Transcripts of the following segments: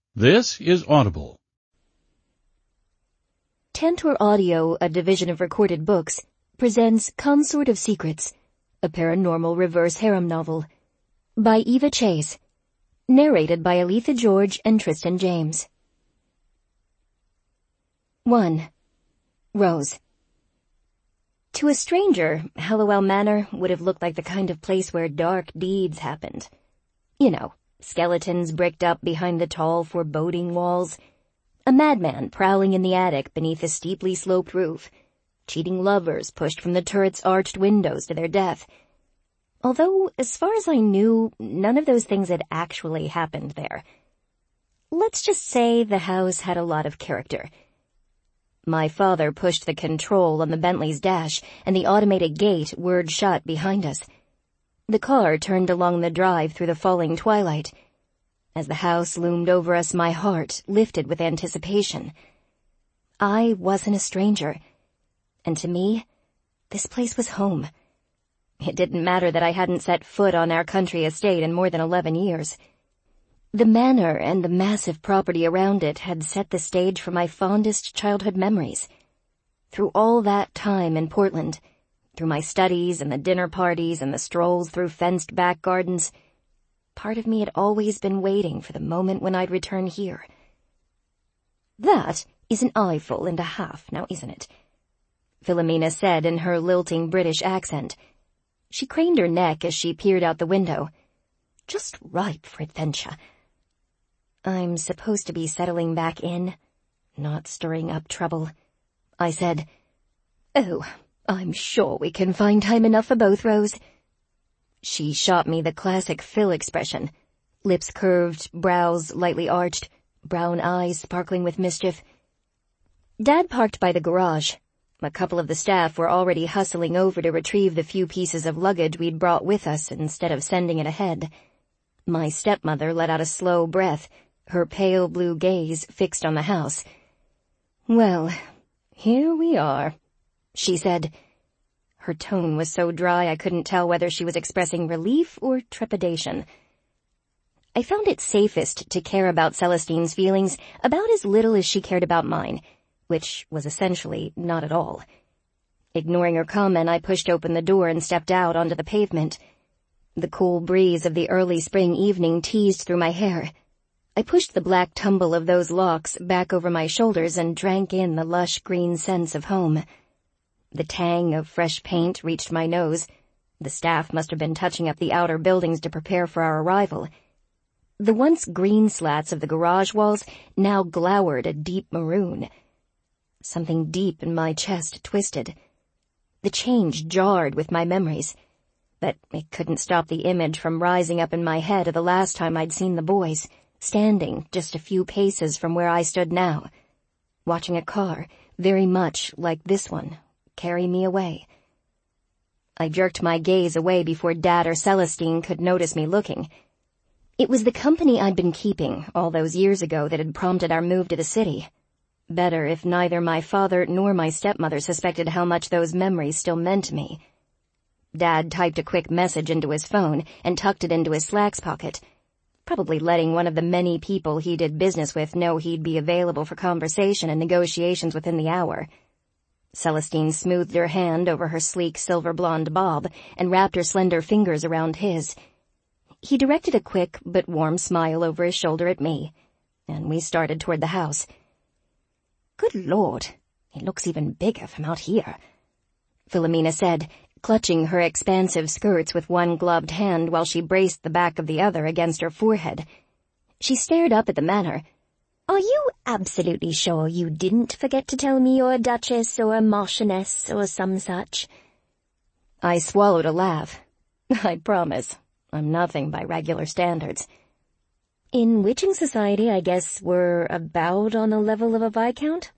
This is Audible. Tantor Audio, a division of Recorded Books, presents Consort of Secrets, a paranormal reverse harem novel, by Eva Chase, narrated by Aletha George and Tristan James. 1. Rose. To a stranger, Hallowell Manor would have looked like the kind of place where dark deeds happened. You know, skeletons bricked up behind the tall, foreboding walls, a madman prowling in the attic beneath a steeply sloped roof, cheating lovers pushed from the turret's arched windows to their death. Although, as far as I knew, none of those things had actually happened there. Let's just say the house had a lot of character. My father pushed the control on the Bentley's dash, and the automated gate whirred shut behind us. The car turned along the drive through the falling twilight. As the house loomed over us, my heart lifted with anticipation. I wasn't a stranger, and to me, this place was home. It didn't matter that I hadn't set foot on our country estate in more than 11 years. The manor and the massive property around it had set the stage for my fondest childhood memories. Through all that time in Portland, through my studies and the dinner parties and the strolls through fenced back gardens, part of me had always been waiting for the moment when I'd return here. "That is an eyeful and a half, now isn't it?" Philomena said in her lilting British accent. She craned her neck as she peered out the window. "Just ripe for adventure." "I'm supposed to be settling back in, not stirring up trouble," I said. "Oh, I'm sure we can find time enough for both, Rose." She shot me the classic Phil expression, lips curved, brows lightly arched, brown eyes sparkling with mischief. Dad parked by the garage. A couple of the staff were already hustling over to retrieve the few pieces of luggage we'd brought with us instead of sending it ahead. My stepmother let out a slow breath, her pale blue gaze fixed on the house. "Well, here we are," she said. Her tone was so dry I couldn't tell whether she was expressing relief or trepidation. I found it safest to care about Celestine's feelings about as little as she cared about mine, which was essentially not at all. Ignoring her comment, I pushed open the door and stepped out onto the pavement. The cool breeze of the early spring evening teased through my hair. I pushed the black tumble of those locks back over my shoulders and drank in the lush green scents of home. The tang of fresh paint reached my nose. The staff must have been touching up the outer buildings to prepare for our arrival. The once green slats of the garage walls now glowered a deep maroon. Something deep in my chest twisted. The change jarred with my memories, but it couldn't stop the image from rising up in my head of the last time I'd seen the boys, standing just a few paces from where I stood now, watching a car, very much like this one, carry me away. I jerked my gaze away before Dad or Celestine could notice me looking. It was the company I'd been keeping all those years ago that had prompted our move to the city. Better if neither my father nor my stepmother suspected how much those memories still meant to me. Dad typed a quick message into his phone and tucked it into his slacks pocket, probably letting one of the many people he did business with know he'd be available for conversation and negotiations within the hour. Celestine smoothed her hand over her sleek silver-blonde bob and wrapped her slender fingers around his. He directed a quick but warm smile over his shoulder at me, and we started toward the house. "Good Lord, it looks even bigger from out here," Philomena said, clutching her expansive skirts with one gloved hand while she braced the back of the other against her forehead. She stared up at the manor. "Are you absolutely sure you didn't forget to tell me you're a duchess or a marchioness or some such?" I swallowed a laugh. "I promise, I'm nothing by regular standards." "In witching society, I guess we're about on the level of a viscount?"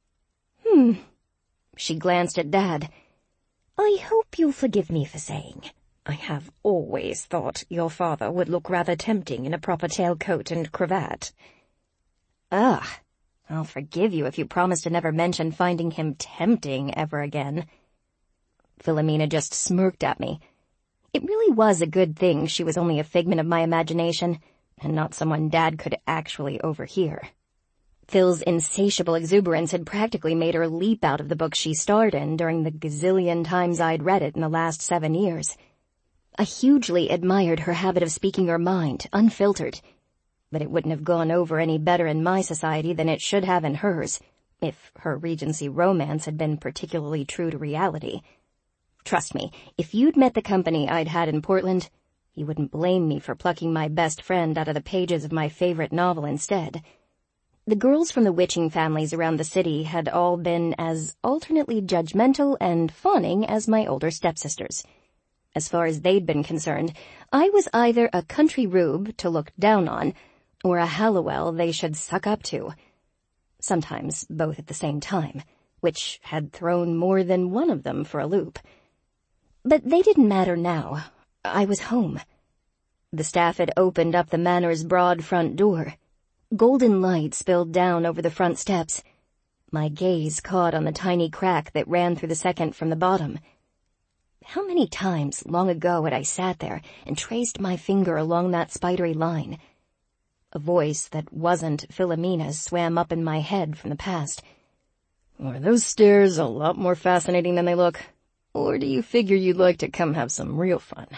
She glanced at Dad. "I hope you'll forgive me for saying I have always thought your father would look rather tempting in a proper tailcoat and cravat." "Ugh, I'll forgive you if you promise to never mention finding him tempting ever again." Philomena just smirked at me. It really was a good thing she was only a figment of my imagination, and not someone Dad could actually overhear. Phil's insatiable exuberance had practically made her leap out of the book she starred in during the gazillion times I'd read it in the last 7 years. I hugely admired her habit of speaking her mind, unfiltered, but it wouldn't have gone over any better in my society than it should have in hers, if her Regency romance had been particularly true to reality. Trust me, if you'd met the company I'd had in Portland, you wouldn't blame me for plucking my best friend out of the pages of my favorite novel instead. The girls from the witching families around the city had all been as alternately judgmental and fawning as my older stepsisters. As far as they'd been concerned, I was either a country rube to look down on, or a Halliwell they should suck up to. Sometimes both at the same time, which had thrown more than one of them for a loop. But they didn't matter now. I was home. The staff had opened up the manor's broad front door. Golden light spilled down over the front steps. My gaze caught on the tiny crack that ran through the second from the bottom. How many times long ago had I sat there and traced my finger along that spidery line? A voice that wasn't Philomena's swam up in my head from the past. Are those stairs a lot more fascinating than they look? Or do you figure you'd like to come have some real fun?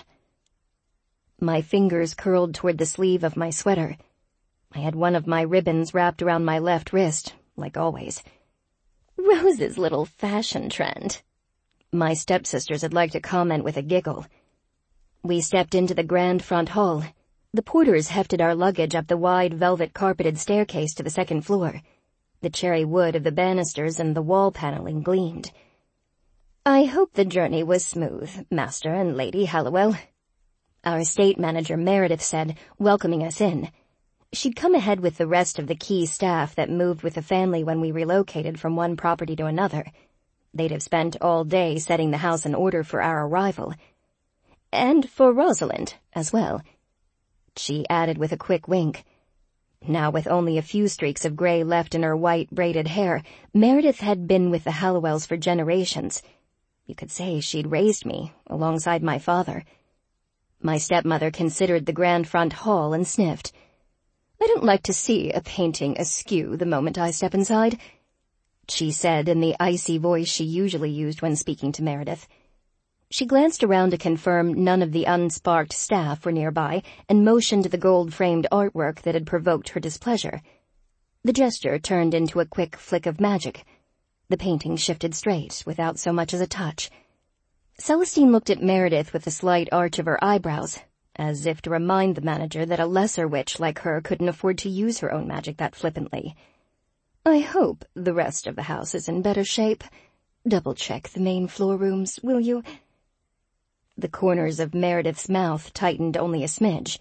My fingers curled toward the sleeve of my sweater. I had one of my ribbons wrapped around my left wrist, like always. Rose's little fashion trend. My stepsisters had liked to comment with a giggle. We stepped into the grand front hall. The porters hefted our luggage up the wide velvet-carpeted staircase to the second floor. The cherry wood of the banisters and the wall paneling gleamed. I hope the journey was smooth, Master and Lady Halliwell, our estate manager Meredith said, welcoming us in. She'd come ahead with the rest of the key staff that moved with the family when we relocated from one property to another. They'd have spent all day setting the house in order for our arrival. And for Rosalind, as well, she added with a quick wink. Now with only a few streaks of gray left in her white braided hair, Meredith had been with the Halliwells for generations. You could say she'd raised me, alongside my father. My stepmother considered the grand front hall and sniffed. I don't like to see a painting askew the moment I step inside, she said in the icy voice she usually used when speaking to Meredith. She glanced around to confirm none of the unsparked staff were nearby and motioned to the gold-framed artwork that had provoked her displeasure. The gesture turned into a quick flick of magic. The painting shifted straight, without so much as a touch. Celestine looked at Meredith with a slight arch of her eyebrows, as if to remind the manager that a lesser witch like her couldn't afford to use her own magic that flippantly. I hope the rest of the house is in better shape. Double-check the main floor rooms, will you? The corners of Meredith's mouth tightened only a smidge.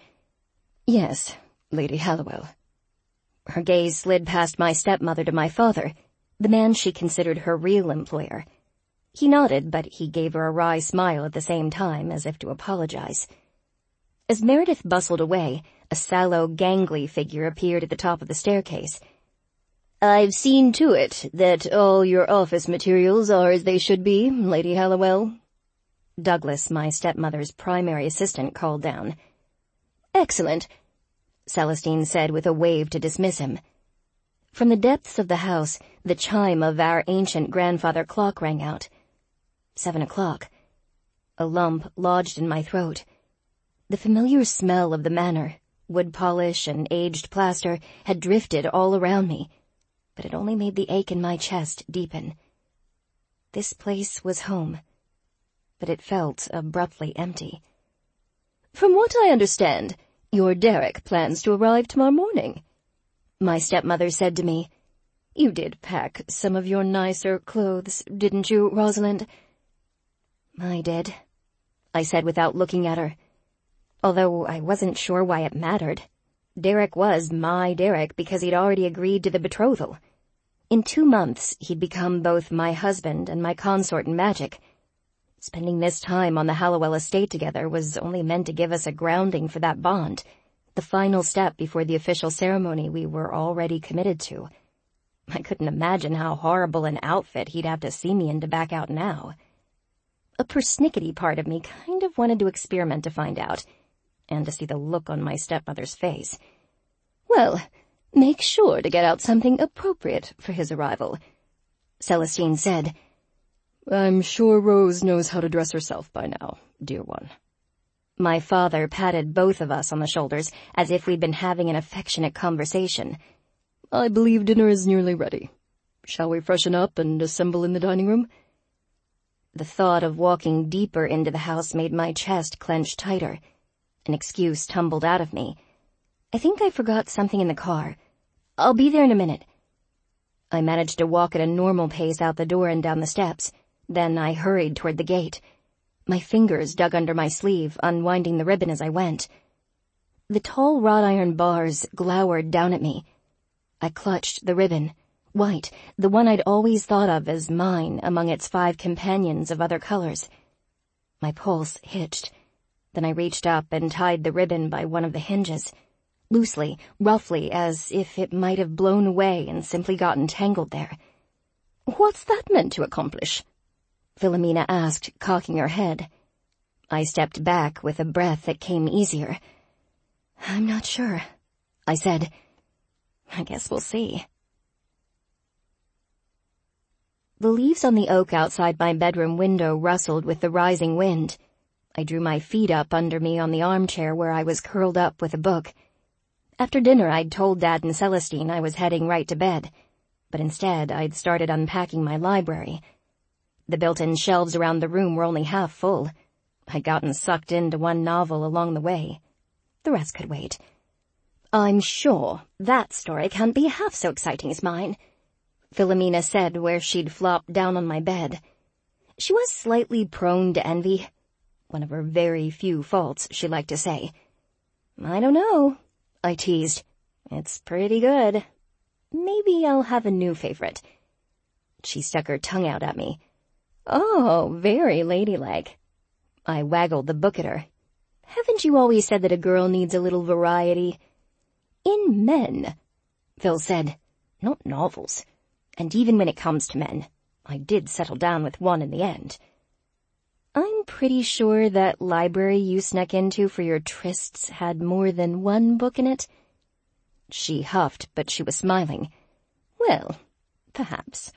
Yes, Lady Halliwell. Her gaze slid past my stepmother to my father, the man she considered her real employer. He nodded, but he gave her a wry smile at the same time, as if to apologize. As Meredith bustled away, a sallow, gangly figure appeared at the top of the staircase. I've seen to it that all your office materials are as they should be, Lady Halliwell. Douglas, my stepmother's primary assistant, called down. Excellent, Celestine said with a wave to dismiss him. From the depths of the house, the chime of our ancient grandfather clock rang out. 7 o'clock. A lump lodged in my throat. The familiar smell of the manor, wood polish and aged plaster, had drifted all around me, but it only made the ache in my chest deepen. This place was home, but it felt abruptly empty. From what I understand, your Derek plans to arrive tomorrow morning, my stepmother said to me. You did pack some of your nicer clothes, didn't you, Rosalind? I did, I said without looking at her, although I wasn't sure why it mattered. Derek was my Derek because he'd already agreed to the betrothal. In 2 months, he'd become both my husband and my consort in magic. Spending this time on the Halliwell estate together was only meant to give us a grounding for that bond, the final step before the official ceremony we were already committed to. I couldn't imagine how horrible an outfit he'd have to see me in to back out now. A persnickety part of me kind of wanted to experiment to find out. and to see the look on my stepmother's face. "Well, make sure to get out something appropriate for his arrival," Celestine said. "I'm sure Rose knows how to dress herself by now, dear one." My father patted both of us on the shoulders as if we'd been having an affectionate conversation. "I believe dinner is nearly ready. Shall we freshen up and assemble in the dining room?" The thought of walking deeper into the house made my chest clench tighter. An excuse tumbled out of me. "I think I forgot something in the car. I'll be there in a minute." I managed to walk at a normal pace out the door and down the steps. Then I hurried toward the gate. My fingers dug under my sleeve, unwinding the ribbon as I went. The tall wrought iron bars glowered down at me. I clutched the ribbon, white, the one I'd always thought of as mine among its 5 companions of other colors. My pulse hitched. Then I reached up and tied the ribbon by one of the hinges, loosely, roughly, as if it might have blown away and simply gotten tangled there. "What's that meant to accomplish?" Philomena asked, cocking her head. I stepped back with a breath that came easier. "I'm not sure," I said. "I guess we'll see." The leaves on the oak outside my bedroom window rustled with the rising wind. I drew my feet up under me on the armchair where I was curled up with a book. After dinner, I'd told Dad and Celestine I was heading right to bed, but instead I'd started unpacking my library. The built-in shelves around the room were only half full. I'd gotten sucked into one novel along the way. The rest could wait. "I'm sure that story can't be half so exciting as mine," Philomena said where she'd flopped down on my bed. She was slightly prone to envy. One of her very few faults, she liked to say. "I don't know," I teased. "It's pretty good. Maybe I'll have a new favorite." She stuck her tongue out at me. "Oh, very ladylike." I waggled the book at her. "Haven't you always said that a girl needs a little variety?" "In men," Phil said. "Not novels. And even when it comes to men, I did settle down with one in the end." "I'm pretty sure that library you snuck into for your trysts had more than one book in it." She huffed, but she was smiling. "Well, perhaps.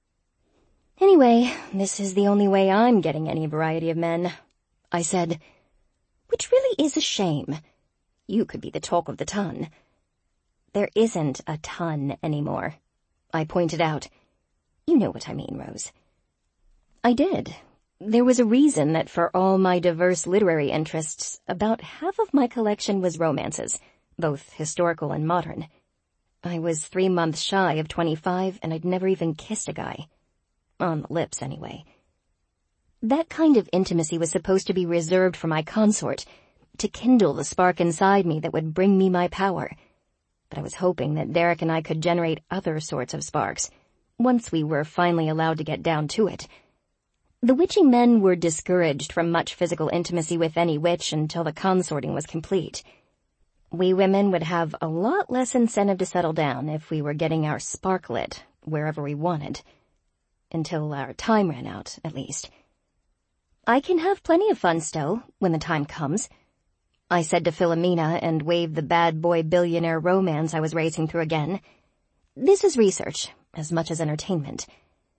Anyway, this is the only way I'm getting any variety of men," I said. "Which really is a shame. You could be the talk of the ton." "There isn't a ton anymore," I pointed out. "You know what I mean, Rose." I did. There was a reason that for all my diverse literary interests, about half of my collection was romances, both historical and modern. I was 3 months shy of 25, and I'd never even kissed a guy. On the lips, anyway. That kind of intimacy was supposed to be reserved for my consort, to kindle the spark inside me that would bring me my power. But I was hoping that Derek and I could generate other sorts of sparks, once we were finally allowed to get down to it. The witching men were discouraged from much physical intimacy with any witch until the consorting was complete. We women would have a lot less incentive to settle down if we were getting our spark lit wherever we wanted. Until our time ran out, at least. "I can have plenty of fun still, when the time comes," I said to Philomena and waved the bad boy billionaire romance I was racing through again. "This is research, as much as entertainment."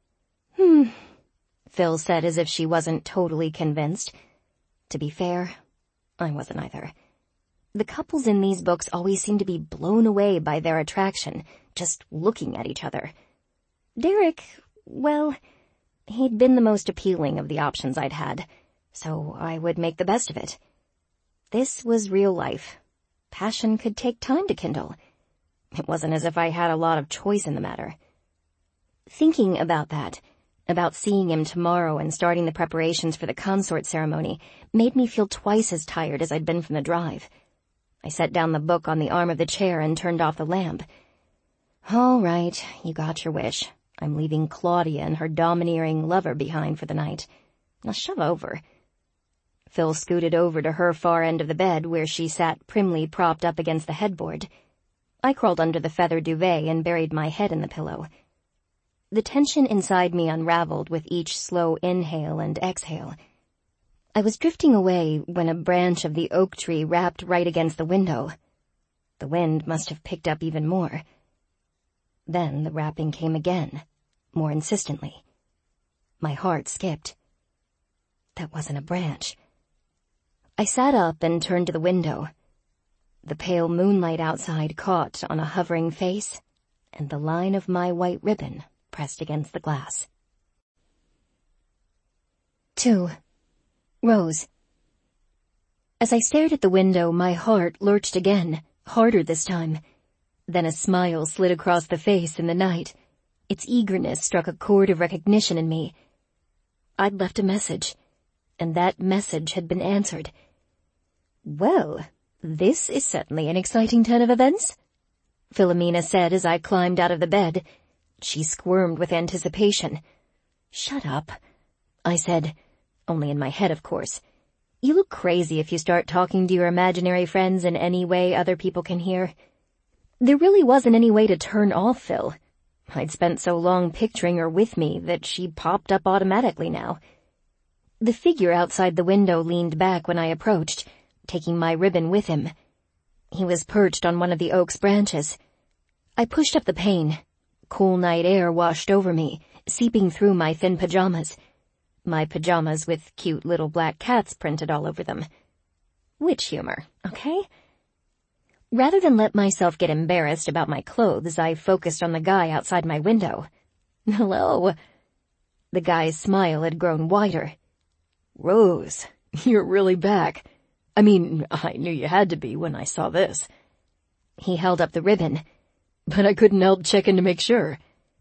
Phil said as if she wasn't totally convinced. To be fair, I wasn't either. The couples in these books always seemed to be blown away by their attraction, just looking at each other. Derek, well, he'd been the most appealing of the options I'd had, so I would make the best of it. This was real life. Passion could take time to kindle. It wasn't as if I had a lot of choice in the matter. Thinking about that, about seeing him tomorrow and starting the preparations for the consort ceremony, made me feel twice as tired as I'd been from the drive. I set down the book on the arm of the chair and turned off the lamp. "All right, you got your wish. I'm leaving Claudia and her domineering lover behind for the night. Now shove over." Phil scooted over to her far end of the bed where she sat primly propped up against the headboard. I crawled under the feather duvet and buried my head in the pillow. The tension inside me unraveled with each slow inhale and exhale. I was drifting away when a branch of the oak tree rapped right against the window. The wind must have picked up even more. Then the rapping came again, more insistently. My heart skipped. That wasn't a branch. I sat up and turned to the window. The pale moonlight outside caught on a hovering face, and the line of my white ribbon pressed against the glass. 2. Rose. As I stared at the window, my heart lurched again, harder this time. Then a smile slid across the face in the night. Its eagerness struck a chord of recognition in me. I'd left a message, and that message had been answered. "Well, this is certainly an exciting turn of events," Philomena said as I climbed out of the bed. She squirmed with anticipation. "Shut up," I said, only in my head, of course. "You look crazy if you start talking to your imaginary friends in any way other people can hear." There really wasn't any way to turn off Phil. I'd spent so long picturing her with me that she popped up automatically now. The figure outside the window leaned back when I approached, taking my ribbon with him. He was perched on one of the oak's branches. I pushed up the pane. Cool night air washed over me, seeping through my thin pajamas. My pajamas with cute little black cats printed all over them. Witch humor, okay? Rather than let myself get embarrassed about my clothes, I focused on the guy outside my window. "Hello." The guy's smile had grown wider. "Rose, you're really back. I mean, I knew you had to be when I saw this." He held up the ribbon, but I couldn't help checking to make sure.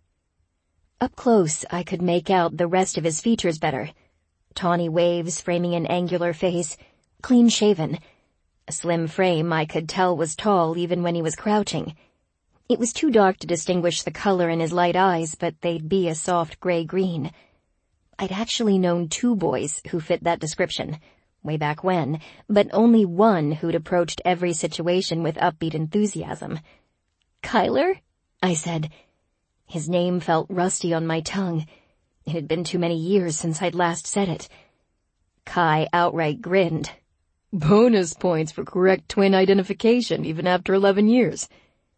Up close, I could make out the rest of his features better. Tawny waves framing an angular face, clean-shaven. A slim frame I could tell was tall even when he was crouching. It was too dark to distinguish the color in his light eyes, but they'd be a soft gray-green. I'd actually known 2 boys who fit that description, way back when, but only one who'd approached every situation with upbeat enthusiasm. "Kyler?" I said. His name felt rusty on my tongue. It had been too many years since I'd last said it. Kai outright grinned. "Bonus points for correct twin identification even after 11 years.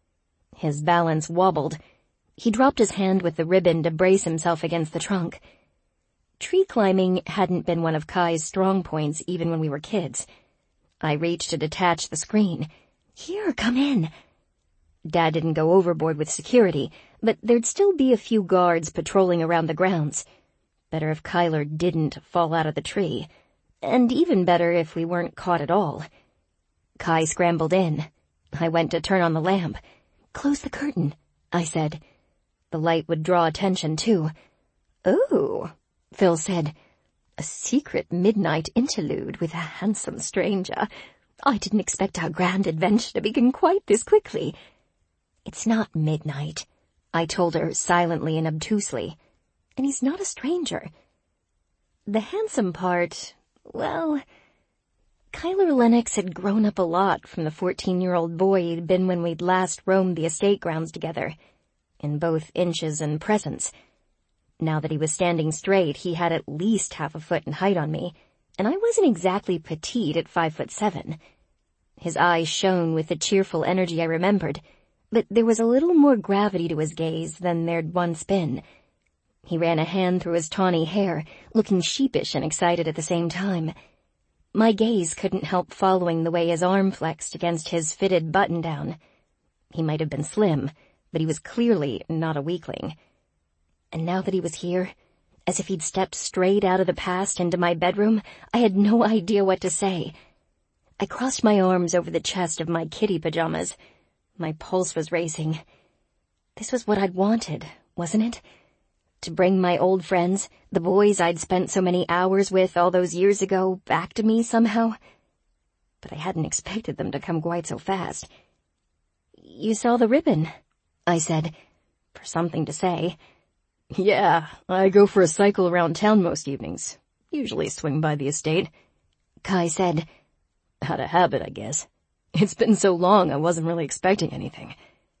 His balance wobbled. He dropped his hand with the ribbon to brace himself against the trunk. Tree climbing hadn't been one of Kai's strong points even when we were kids. I reached to detach the screen. "Here, come in." Dad didn't go overboard with security, but there'd still be a few guards patrolling around the grounds. Better if Kyler didn't fall out of the tree. And even better if we weren't caught at all. Kai scrambled in. I went to turn on the lamp. "Close the curtain," I said. The light would draw attention, too. "Oh," Phil said. "A secret midnight interlude with a handsome stranger. I didn't expect our grand adventure to begin quite this quickly." "It's not midnight," I told her silently and obtusely. "And he's not a stranger." The handsome part, well, Kyler Lennox had grown up a lot from the 14-year-old boy he'd been when we'd last roamed the estate grounds together, in both inches and presence. Now that he was standing straight, he had at least half a foot in height on me, and I wasn't exactly petite at 5'7". His eyes shone with the cheerful energy I remembered, but there was a little more gravity to his gaze than there'd once been. He ran a hand through his tawny hair, looking sheepish and excited at the same time. My gaze couldn't help following the way his arm flexed against his fitted button-down. He might have been slim, but he was clearly not a weakling. And now that he was here, as if he'd stepped straight out of the past into my bedroom, I had no idea what to say. I crossed my arms over the chest of my kitty pajamas. My pulse was racing. This was what I'd wanted, wasn't it? To bring my old friends, the boys I'd spent so many hours with all those years ago, back to me somehow. But I hadn't expected them to come quite so fast. "You saw the ribbon," I said, for something to say. "Yeah, I go for a cycle around town most evenings. Usually swing by the estate," Kai said. "Out of habit, I guess. It's been so long I wasn't really expecting anything."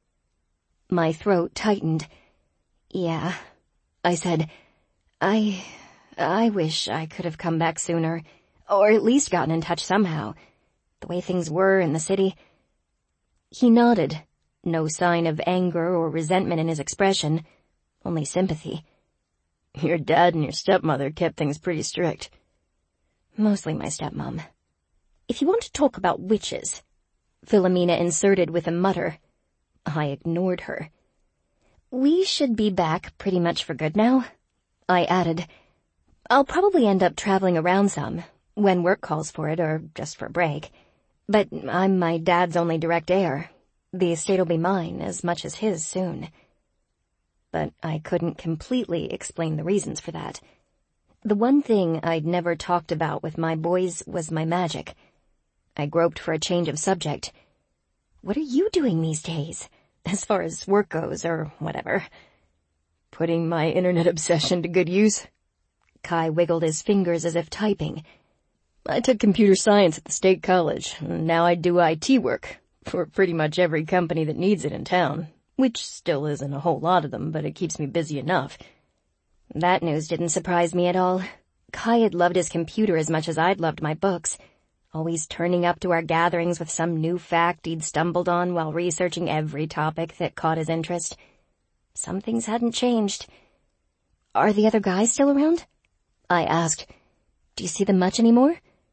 My throat tightened. "Yeah," I said. I wish I could have come back sooner. Or at least gotten in touch somehow. The way things were in the city. He nodded. No sign of anger or resentment in his expression. Only sympathy. Your dad and your stepmother kept things pretty strict. Mostly my stepmom. If you want to talk about witches, Philomena inserted with a mutter. I ignored her. We should be back pretty much for good now, I added. I'll probably end up traveling around some, when work calls for it or just for a break. But I'm my dad's only direct heir. The estate'll be mine as much as his soon. But I couldn't completely explain the reasons for that. The one thing I'd never talked about with my boys was my magic. I groped for a change of subject. What are you doing these days, as far as work goes or whatever? Putting my internet obsession to good use. Kai wiggled his fingers as if typing. I took computer science at the state college, and now I do IT work for pretty much every company that needs it in town, which still isn't a whole lot of them, but it keeps me busy enough. That news didn't surprise me at all. Kai had loved his computer as much as I'd loved my books, always turning up to our gatherings with some new fact he'd stumbled on while researching every topic that caught his interest. Some things hadn't changed. Are the other guys still around? I asked. Do you see them much anymore?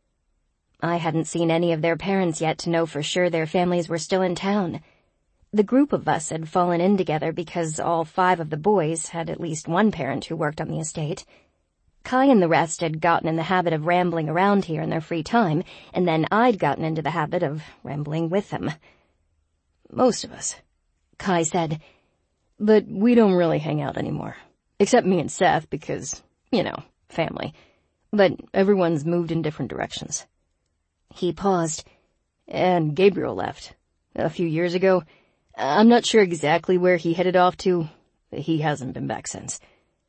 I hadn't seen any of their parents yet to know for sure their families were still in town. The group of us had fallen in together because all 5 of the boys had at least one parent who worked on the estate. Kai and the rest had gotten in the habit of rambling around here in their free time, and then I'd gotten into the habit of rambling with them. Most of us, Kai said. But we don't really hang out anymore. Except me and Seth because, family. But everyone's moved in different directions. He paused. And Gabriel left. A few years ago. I'm not sure exactly where he headed off to. He hasn't been back since.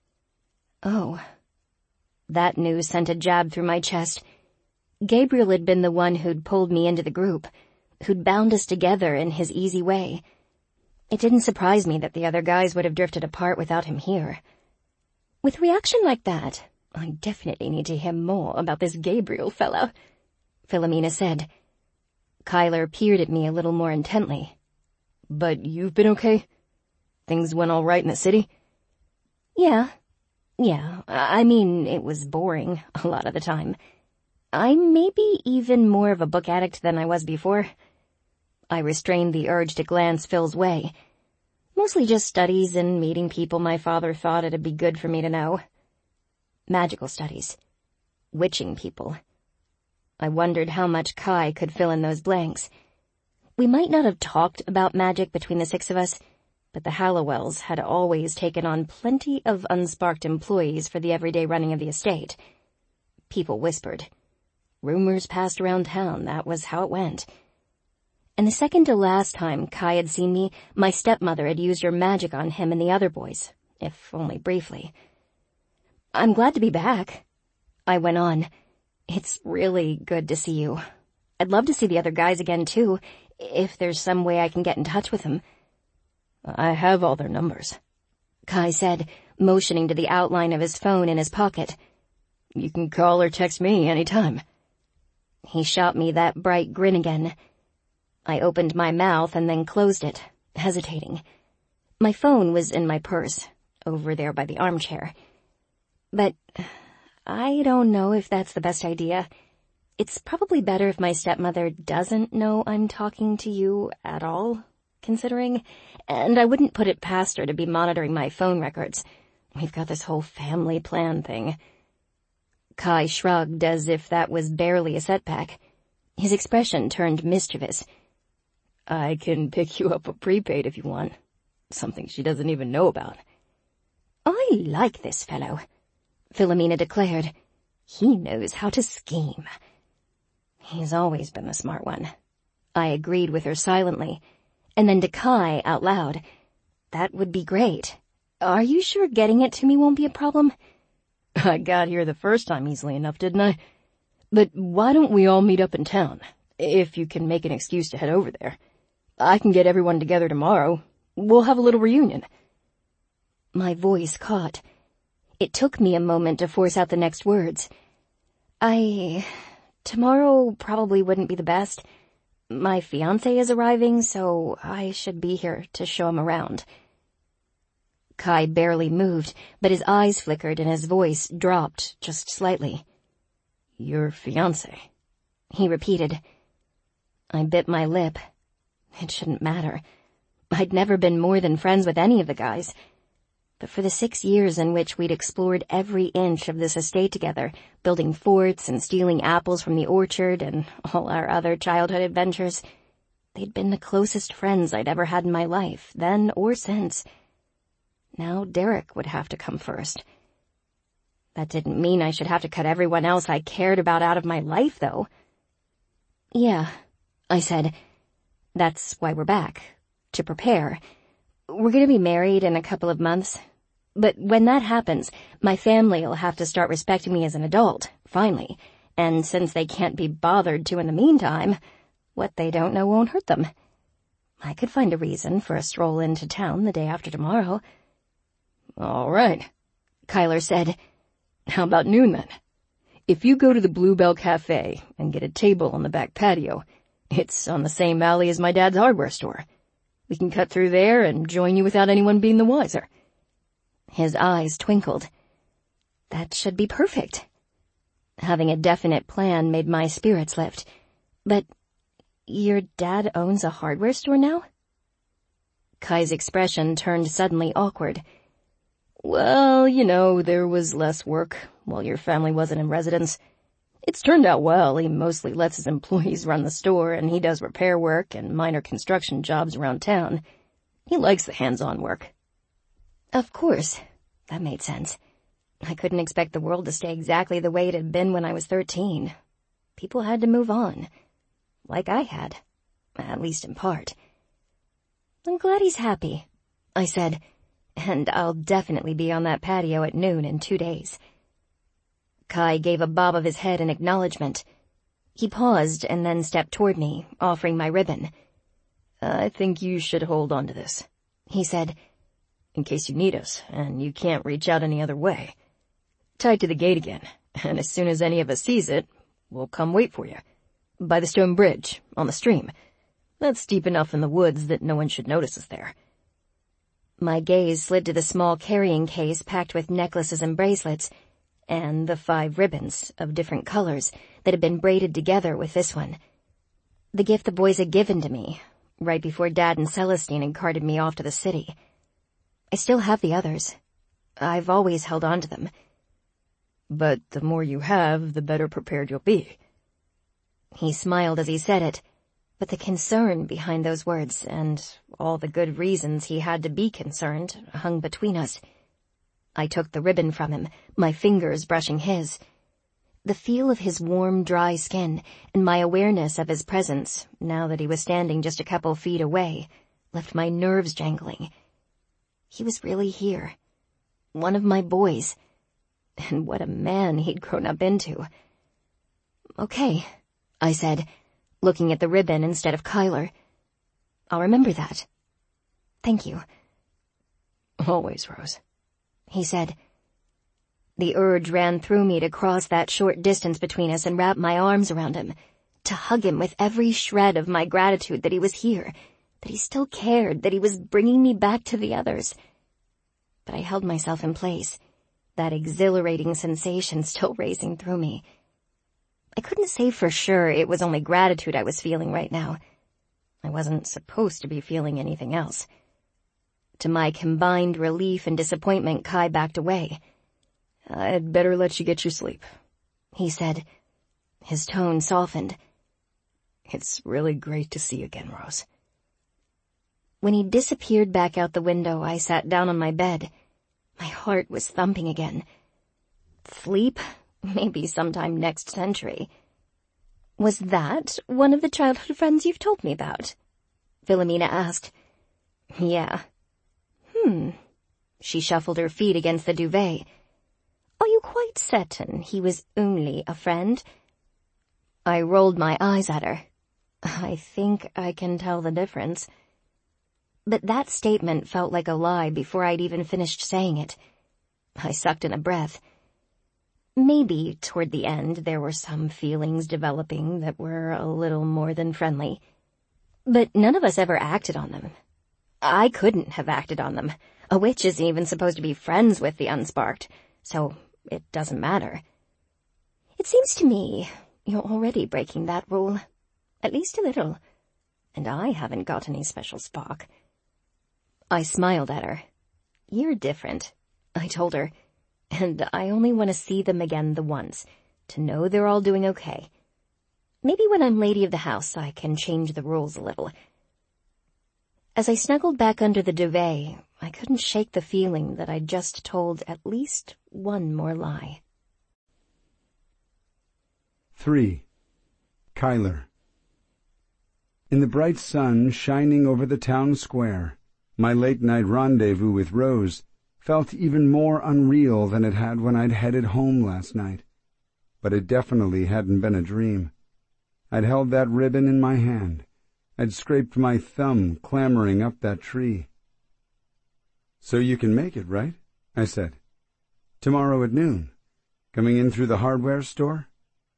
Oh. That news sent a jab through my chest. Gabriel had been the one who'd pulled me into the group, who'd bound us together in his easy way. It didn't surprise me that the other guys would have drifted apart without him here. With a reaction like that, I definitely need to hear more about this Gabriel fellow, Philomena said. Kyler peered at me a little more intently. But you've been okay? Things went all right in the city? Yeah. I mean, it was boring a lot of the time. I'm maybe even more of a book addict than I was before. I restrained the urge to glance Phil's way. Mostly just studies and meeting people my father thought it'd be good for me to know. Magical studies. Witching people. I wondered how much Kai could fill in those blanks. We might not have talked about magic between the 6 of us, but the Hallowells had always taken on plenty of unsparked employees for the everyday running of the estate. People whispered. Rumors passed around town, that was how it went. And the second to last time Kai had seen me, my stepmother had used her magic on him and the other boys, if only briefly. I'm glad to be back, I went on. It's really good to see you. I'd love to see the other guys again, too, if there's some way I can get in touch with them. I have all their numbers, Kai said, motioning to the outline of his phone in his pocket. You can call or text me any time. He shot me that bright grin again. I opened my mouth and then closed it, hesitating. My phone was in my purse, over there by the armchair. But I don't know if that's the best idea. It's probably better if my stepmother doesn't know I'm talking to you at all, considering, and I wouldn't put it past her to be monitoring my phone records. We've got this whole family plan thing. Kai shrugged as if that was barely a setback. His expression turned mischievous. I can pick you up a prepaid if you want. Something she doesn't even know about. I like this fellow, Philomena declared. He knows how to scheme. He's always been the smart one. I agreed with her silently, and then to Kai out loud. That would be great. Are you sure getting it to me won't be a problem? I got here the first time easily enough, didn't I? But why don't we all meet up in town, if you can make an excuse to head over there? I can get everyone together tomorrow. We'll have a little reunion. My voice caught. It took me a moment to force out the next words. I Tomorrow probably wouldn't be the best. My fiancé is arriving, so I should be here to show him around. Kai barely moved, but his eyes flickered and his voice dropped just slightly. Your fiancé, he repeated. I bit my lip. It shouldn't matter. I'd never been more than friends with any of the guys. But for the 6 years in which we'd explored every inch of this estate together, building forts and stealing apples from the orchard and all our other childhood adventures, they'd been the closest friends I'd ever had in my life, then or since. Now Derek would have to come first. That didn't mean I should have to cut everyone else I cared about out of my life, though. Yeah, I said. That's why we're back. To prepare. We're going to be married in a couple of months. But when that happens, my family will have to start respecting me as an adult, finally. And since they can't be bothered to in the meantime, what they don't know won't hurt them. I could find a reason for a stroll into town the day after tomorrow. All right, Kyler said. How about noon, then? If you go to the Bluebell Cafe and get a table on the back patio, it's on the same alley as my dad's hardware store. We can cut through there and join you without anyone being the wiser. His eyes twinkled. That should be perfect. Having a definite plan made my spirits lift. But your dad owns a hardware store now? Kai's expression turned suddenly awkward. Well, there was less work while your family wasn't in residence. It's turned out well. He mostly lets his employees run the store, and he does repair work and minor construction jobs around town. He likes the hands-on work. Of course. That made sense. I couldn't expect the world to stay exactly the way it had been when I was 13. People had to move on. Like I had. At least in part. I'm glad he's happy, I said, and I'll definitely be on that patio at noon in 2 days. Kai gave a bob of his head in acknowledgement. He paused and then stepped toward me, offering my ribbon. I think you should hold on to this, he said, in case you need us and you can't reach out any other way. Tied to the gate again, and as soon as any of us sees it, we'll come wait for you. By the stone bridge, on the stream. That's deep enough in the woods that no one should notice us there. My gaze slid to the small carrying case packed with necklaces and bracelets, and the 5 ribbons of different colors that had been braided together with this one. The gift the boys had given to me, right before Dad and Celestine had carted me off to the city. I still have the others. I've always held on to them. But the more you have, the better prepared you'll be. He smiled as he said it, but the concern behind those words, and all the good reasons he had to be concerned, hung between us. I took the ribbon from him, my fingers brushing his. The feel of his warm, dry skin, and my awareness of his presence, now that he was standing just a couple feet away, left my nerves jangling. He was really here. One of my boys. And what a man he'd grown up into. Okay, I said, looking at the ribbon instead of Kyler. I'll remember that. Thank you. Always, Rose, he said. The urge ran through me to cross that short distance between us and wrap my arms around him, to hug him with every shred of my gratitude that he was here, that he still cared, that he was bringing me back to the others. But I held myself in place, that exhilarating sensation still racing through me. I couldn't say for sure it was only gratitude I was feeling right now. I wasn't supposed to be feeling anything else. To my combined relief and disappointment, Kai backed away. I'd better let you get your sleep, he said. His tone softened. It's really great to see you again, Rose. When he disappeared back out the window, I sat down on my bed. My heart was thumping again. Sleep? Maybe sometime next century. Was that one of the childhood friends you've told me about? Philomena asked. Yeah. She shuffled her feet against the duvet. Are you quite certain he was only a friend? I rolled my eyes at her. I think I can tell the difference. But that statement felt like a lie before I'd even finished saying it. I sucked in a breath. Maybe toward the end there were some feelings developing that were a little more than friendly. But none of us ever acted on them. I couldn't have acted on them. A witch isn't even supposed to be friends with the unsparked, so it doesn't matter. It seems to me you're already breaking that rule. At least a little. And I haven't got any special spark. I smiled at her. You're different, I told her. And I only want to see them again the once, to know they're all doing okay. Maybe when I'm lady of the house I can change the rules a little. As I snuggled back under the duvet, I couldn't shake the feeling that I'd just told at least one more lie. 3. Kyler. In the bright sun shining over the town square, my late-night rendezvous with Rose felt even more unreal than it had when I'd headed home last night. But it definitely hadn't been a dream. I'd held that ribbon in my hand. I'd scraped my thumb clambering up that tree. "So you can make it, right?" I said. "Tomorrow at noon. Coming in through the hardware store?"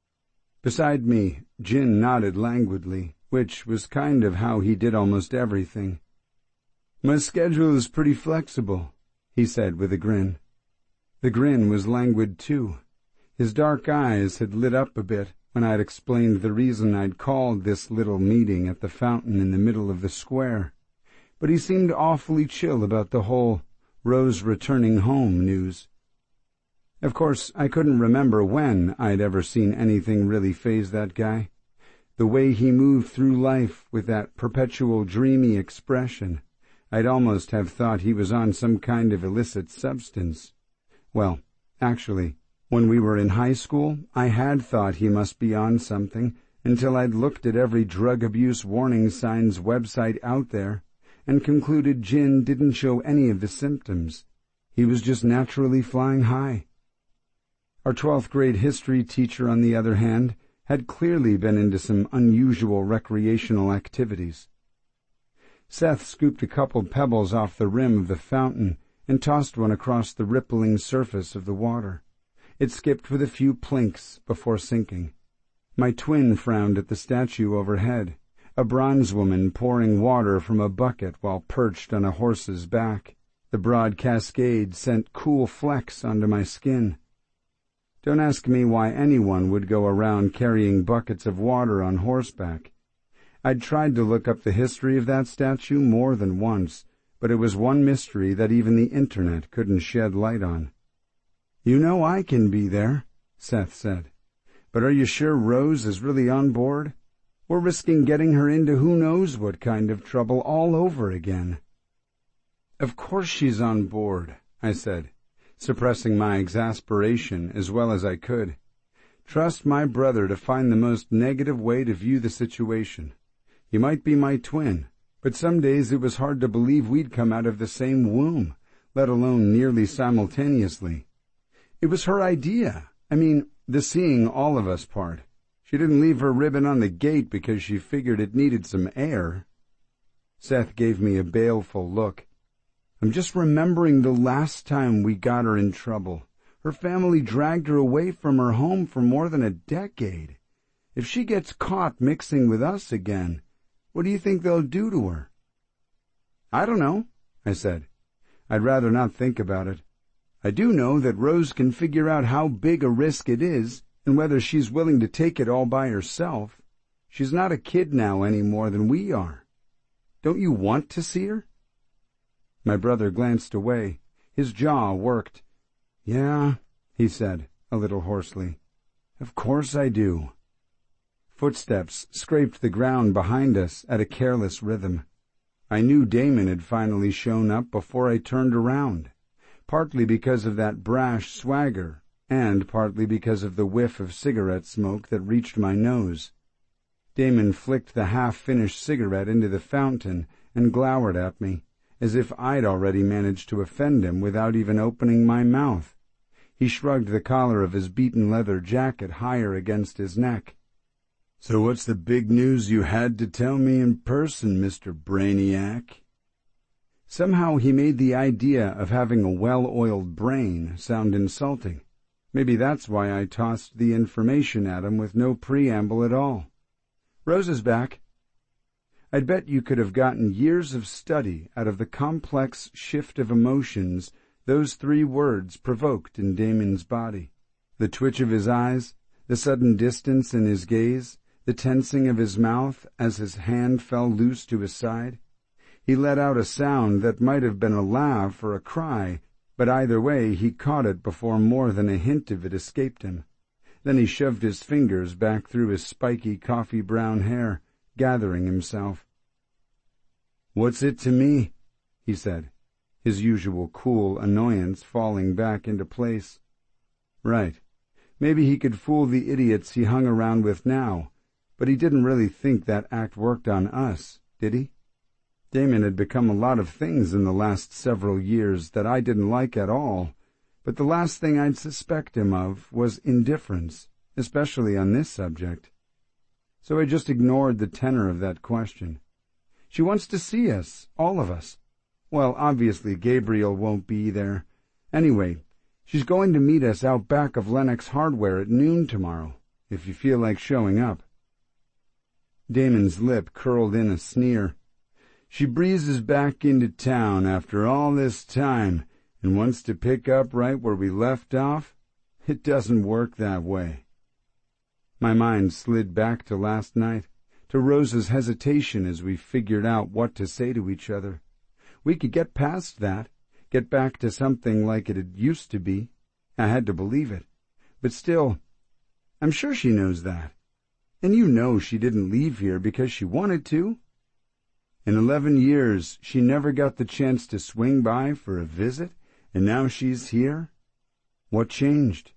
Beside me, Jin nodded languidly, which was kind of how he did almost everything. "My schedule is pretty flexible," he said with a grin. The grin was languid, too. His dark eyes had lit up a bit when I'd explained the reason I'd called this little meeting at the fountain in the middle of the square, but he seemed awfully chill about the whole Rose returning home news. Of course, I couldn't remember when I'd ever seen anything really faze that guy. The way he moved through life with that perpetual dreamy expression, I'd almost have thought he was on some kind of illicit substance. Well, actually, when we were in high school, I had thought he must be on something until I'd looked at every drug abuse warning signs website out there and concluded Jin didn't show any of the symptoms. He was just naturally flying high. Our 12th grade history teacher, on the other hand, had clearly been into some unusual recreational activities. Seth scooped a couple pebbles off the rim of the fountain and tossed one across the rippling surface of the water. It skipped with a few plinks before sinking. My twin frowned at the statue overhead, a bronze woman pouring water from a bucket while perched on a horse's back. The broad cascade sent cool flecks onto my skin. Don't ask me why anyone would go around carrying buckets of water on horseback. I'd tried to look up the history of that statue more than once, but it was one mystery that even the internet couldn't shed light on. "You know I can be there," Seth said. "But are you sure Rose is really on board? We're risking getting her into who knows what kind of trouble all over again." "Of course she's on board," I said, suppressing my exasperation as well as I could. "Trust my brother to find the most negative way to view the situation. You might be my twin, but some days it was hard to believe we'd come out of the same womb, let alone nearly simultaneously. It was her idea. I mean, the seeing all of us part. She didn't leave her ribbon on the gate because she figured it needed some air." Seth gave me a baleful look. "I'm just remembering the last time we got her in trouble. Her family dragged her away from her home for more than a decade. If she gets caught mixing with us again, what do you think they'll do to her?" "I don't know," I said. "I'd rather not think about it. I do know that Rose can figure out how big a risk it is and whether she's willing to take it all by herself. She's not a kid now any more than we are. Don't you want to see her?" My brother glanced away. His jaw worked. "Yeah," he said, a little hoarsely. "Of course I do." Footsteps scraped the ground behind us at a careless rhythm. I knew Damon had finally shown up before I turned around, partly because of that brash swagger, and partly because of the whiff of cigarette smoke that reached my nose. Damon flicked the half-finished cigarette into the fountain and glowered at me, as if I'd already managed to offend him without even opening my mouth. He shrugged the collar of his beaten leather jacket higher against his neck. "So what's the big news you had to tell me in person, Mr. Brainiac?" Somehow he made the idea of having a well-oiled brain sound insulting. Maybe that's why I tossed the information at him with no preamble at all. Rose is back. I'd bet you could have gotten years of study out of the complex shift of emotions those 3 words provoked in Damon's body. The twitch of his eyes, the sudden distance in his gaze, the tensing of his mouth as his hand fell loose to his side. He let out a sound that might have been a laugh or a cry, but either way he caught it before more than a hint of it escaped him. Then he shoved his fingers back through his spiky coffee-brown hair, gathering himself. "What's it to me?" he said, his usual cool annoyance falling back into place. Right. Maybe he could fool the idiots he hung around with now, but he didn't really think that act worked on us, did he? Damon had become a lot of things in the last several years that I didn't like at all, but the last thing I'd suspect him of was indifference, especially on this subject. So I just ignored the tenor of that question. She wants to see us, all of us. Well, obviously Gabriel won't be there. Anyway, she's going to meet us out back of Lennox Hardware at noon tomorrow, if you feel like showing up. Damon's lip curled in a sneer. She breezes back into town after all this time and wants to pick up right where we left off? It doesn't work that way. My mind slid back to last night, to Rose's hesitation as we figured out what to say to each other. We could get past that, get back to something like it had used to be. I had to believe it. But still, I'm sure she knows that. And you know she didn't leave here because she wanted to. In 11 years, she never got the chance to swing by for a visit, and now she's here? What changed?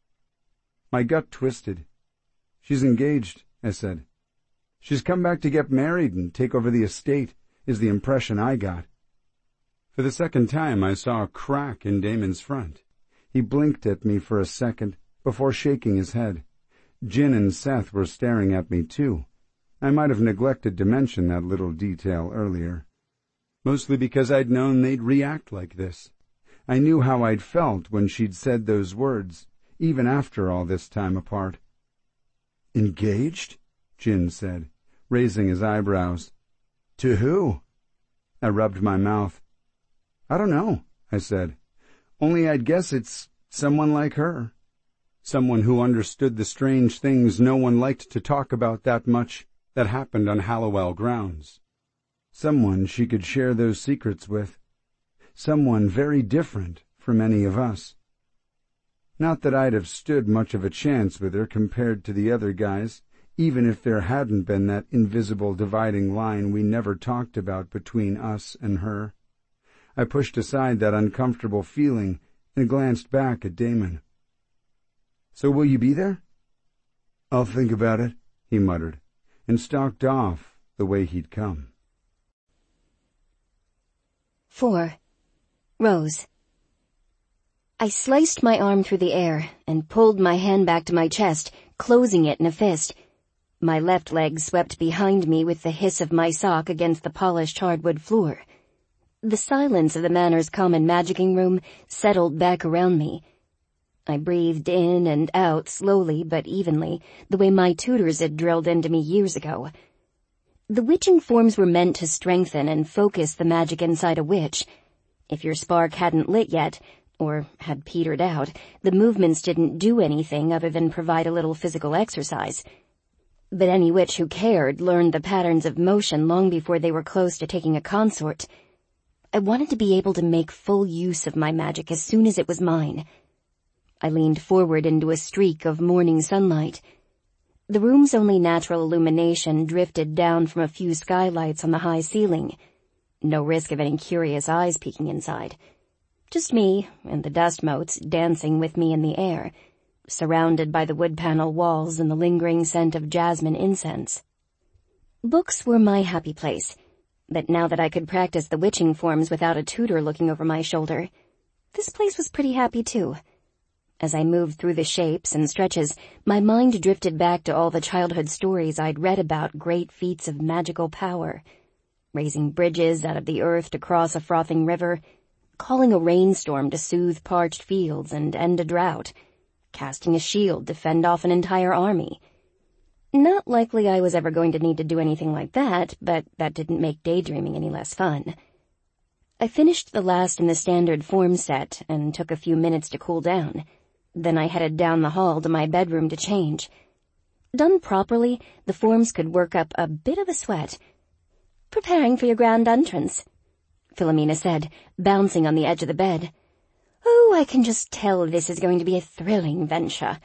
My gut twisted. She's engaged, I said. She's come back to get married and take over the estate, is the impression I got. For the second time, I saw a crack in Damon's front. He blinked at me for a second before shaking his head. Jin and Seth were staring at me, too. I might have neglected to mention that little detail earlier. Mostly because I'd known they'd react like this. I knew how I'd felt when she'd said those words, even after all this time apart. "Engaged?" Jin said, raising his eyebrows. "To who?" I rubbed my mouth. "I don't know," I said. "Only I'd guess it's someone like her. Someone who understood the strange things no one liked to talk about that much that happened on Hallowell grounds. Someone she could share those secrets with. Someone very different from any of us. Not that I'd have stood much of a chance with her compared to the other guys, even if there hadn't been that invisible dividing line we never talked about between us and her. I pushed aside that uncomfortable feeling and glanced back at Damon. "So will you be there?" "I'll think about it," he muttered, and stalked off the way he'd come. 4. Rose. I sliced my arm through the air and pulled my hand back to my chest, closing it in a fist. My left leg swept behind me with the hiss of my sock against the polished hardwood floor. The silence of the Manor's common magicking room settled back around me. I breathed in and out slowly but evenly, the way my tutors had drilled into me years ago. The witching forms were meant to strengthen and focus the magic inside a witch. If your spark hadn't lit yet, or had petered out, the movements didn't do anything other than provide a little physical exercise. But any witch who cared learned the patterns of motion long before they were close to taking a consort. I wanted to be able to make full use of my magic as soon as it was mine. I leaned forward into a streak of morning sunlight. The room's only natural illumination drifted down from a few skylights on the high ceiling. No risk of any curious eyes peeking inside. Just me and the dust motes dancing with me in the air, surrounded by the wood panel walls and the lingering scent of jasmine incense. Books were my happy place, but now that I could practice the witching forms without a tutor looking over my shoulder, this place was pretty happy too. As I moved through the shapes and stretches, my mind drifted back to all the childhood stories I'd read about great feats of magical power. Raising bridges out of the earth to cross a frothing river, calling a rainstorm to soothe parched fields and end a drought, casting a shield to fend off an entire army. Not likely I was ever going to need to do anything like that, but that didn't make daydreaming any less fun. I finished the last in the standard form set and took a few minutes to cool down. Then I headed down the hall to my bedroom to change. Done properly, the forms could work up a bit of a sweat. "Preparing for your grand entrance," Philomena said, bouncing on the edge of the bed. "Oh, I can just tell this is going to be a thrilling venture."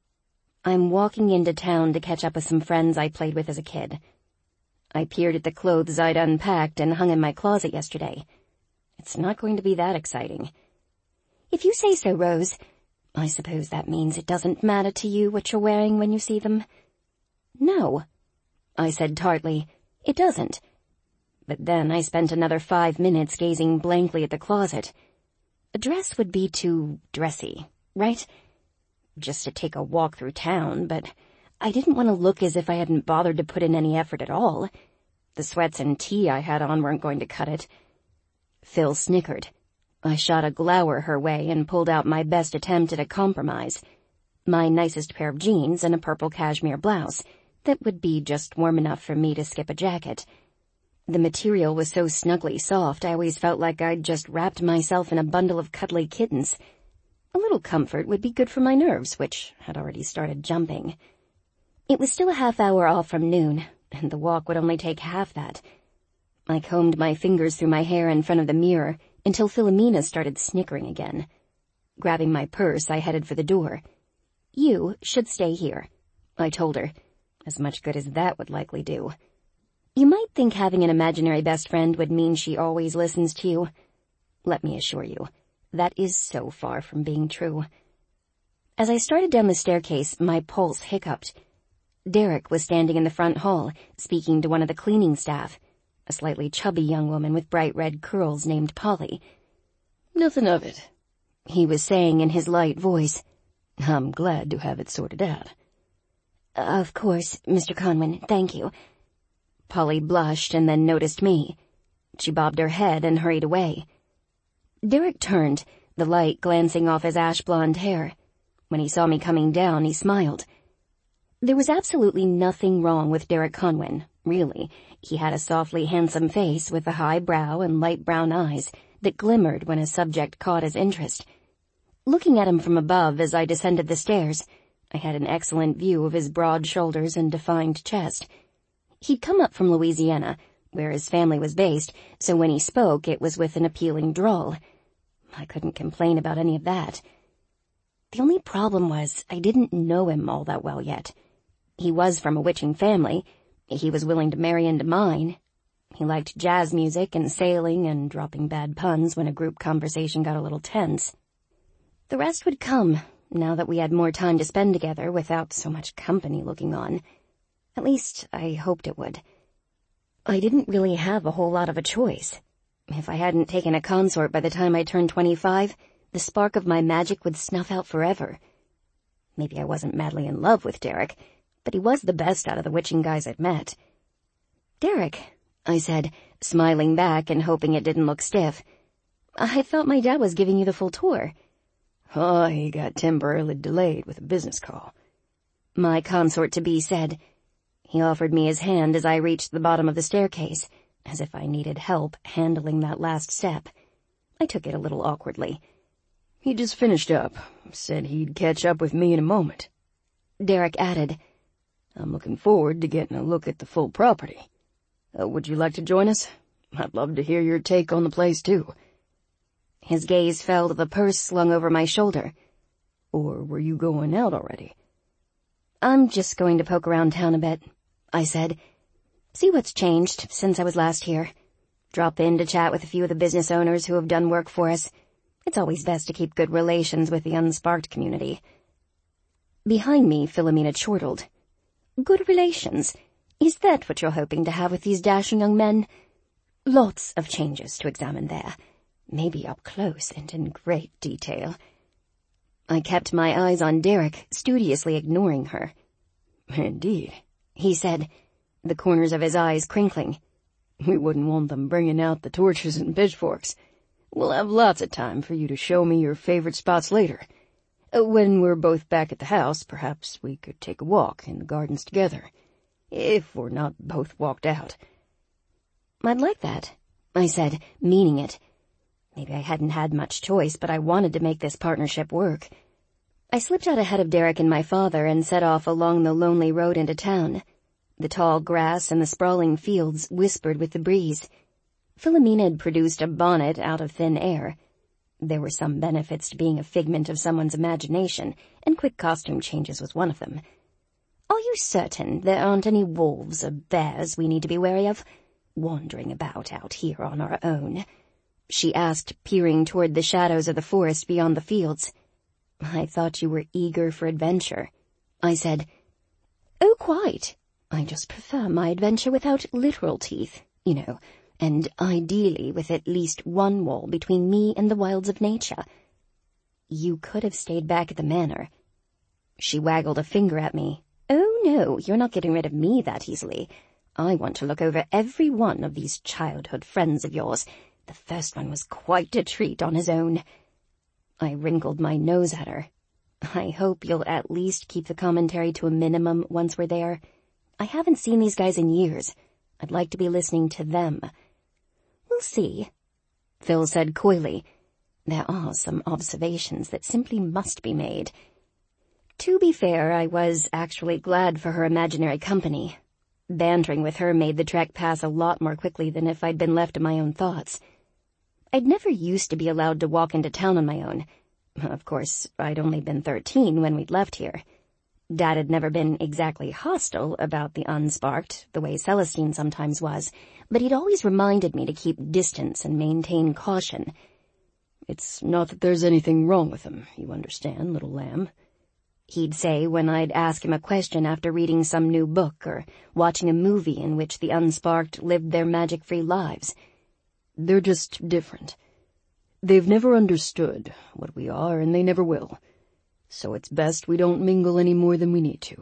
I'm walking into town to catch up with some friends I played with as a kid. I peered at the clothes I'd unpacked and hung in my closet yesterday. It's not going to be that exciting. "If you say so, Rose. I suppose that means it doesn't matter to you what you're wearing when you see them." "No," I said tartly, "it doesn't." But then I spent another 5 minutes gazing blankly at the closet. A dress would be too dressy, right? Just to take a walk through town, but I didn't want to look as if I hadn't bothered to put in any effort at all. The sweats and tee I had on weren't going to cut it. Phil snickered. I shot a glower her way and pulled out my best attempt at a compromise. My nicest pair of jeans and a purple cashmere blouse that would be just warm enough for me to skip a jacket. The material was so snugly soft I always felt like I'd just wrapped myself in a bundle of cuddly kittens. A little comfort would be good for my nerves, which had already started jumping. It was still a half hour off from noon, and the walk would only take half that. I combed my fingers through my hair in front of the mirror until Philomena started snickering again. Grabbing my purse, I headed for the door. "You should stay here," I told her. As much good as that would likely do. You might think having an imaginary best friend would mean she always listens to you. Let me assure you, that is so far from being true. As I started down the staircase, my pulse hiccuped. Derek was standing in the front hall, speaking to one of the cleaning staff, a slightly chubby young woman with bright red curls named Polly. "Nothing of it," he was saying in his light voice. "I'm glad to have it sorted out." "Of course, Mr. Conwyn, thank you." Polly blushed and then noticed me. She bobbed her head and hurried away. Derek turned, the light glancing off his ash-blonde hair. When he saw me coming down, he smiled. There was absolutely nothing wrong with Derek Conwyn, really. He had a softly handsome face with a high brow and light brown eyes that glimmered when a subject caught his interest. Looking at him from above as I descended the stairs, I had an excellent view of his broad shoulders and defined chest. He'd come up from Louisiana, where his family was based, so when he spoke it was with an appealing drawl. I couldn't complain about any of that. The only problem was I didn't know him all that well yet. He was from a witching family. He was willing to marry into mine. He liked jazz music and sailing and dropping bad puns when a group conversation got a little tense. The rest would come, now that we had more time to spend together without so much company looking on. At least, I hoped it would. I didn't really have a whole lot of a choice. If I hadn't taken a consort by the time I turned 25, the spark of my magic would snuff out forever. Maybe I wasn't madly in love with Derek, but he was the best out of the witching guys I'd met. "Derek," I said, smiling back and hoping it didn't look stiff. "I thought my dad was giving you the full tour." "Oh, he got temporarily delayed with a business call," my consort-to-be said. He offered me his hand as I reached the bottom of the staircase, as if I needed help handling that last step. I took it a little awkwardly. "He just finished up. Said he'd catch up with me in a moment." Derek added, "I'm looking forward to getting a look at the full property. Would you like to join us? I'd love to hear your take on the place, too." His gaze fell to the purse slung over my shoulder. "Or were you going out already?" "I'm just going to poke around town a bit," I said. "See what's changed since I was last here. Drop in to chat with a few of the business owners who have done work for us. It's always best to keep good relations with the unsparked community." Behind me, Philomena chortled. "Good relations? Is that what you're hoping to have with these dashing young men? Lots of changes to examine there. Maybe up close and in great detail." I kept my eyes on Derek, studiously ignoring her. "Indeed," he said, the corners of his eyes crinkling. "We wouldn't want them bringing out the torches and pitchforks. We'll have lots of time for you to show me your favorite spots later." When we're both back at the house, perhaps we could take a walk in the gardens together, if we're not both walked out." "I'd like that," I said, meaning it. Maybe I hadn't had much choice, but I wanted to make this partnership work. I slipped out ahead of Derek and my father and set off along the lonely road into town. The tall grass and the sprawling fields whispered with the breeze. Philomena had produced a bonnet out of thin air. There were some benefits to being a figment of someone's imagination, and quick costume changes was one of them. "Are you certain there aren't any wolves or bears we need to be wary of, wandering about out here on our own?" she asked, peering toward the shadows of the forest beyond the fields. "I thought you were eager for adventure," I said. "Oh, quite. I just prefer my adventure without literal teeth, and ideally with at least one wall between me and the wilds of nature." "You could have stayed back at the manor." She waggled a finger at me. "Oh, no, you're not getting rid of me that easily. I want to look over every one of these childhood friends of yours. The first one was quite a treat on his own." I wrinkled my nose at her. "I hope you'll at least keep the commentary to a minimum once we're there. I haven't seen these guys in years. I'd like to be listening to them." "We'll see," Phil said coyly. "There are some observations that simply must be made." To be fair, I was actually glad for her imaginary company. Bantering with her made the trek pass a lot more quickly than if I'd been left to my own thoughts. I'd never used to be allowed to walk into town on my own. Of course, I'd only been 13 when we'd left here. Dad had never been exactly hostile about the unsparked, the way Celestine sometimes was, but he'd always reminded me to keep distance and maintain caution. "It's not that there's anything wrong with them, you understand, little lamb," he'd say when I'd ask him a question after reading some new book or watching a movie in which the unsparked lived their magic-free lives. "They're just different. They've never understood what we are, and they never will. So it's best we don't mingle any more than we need to."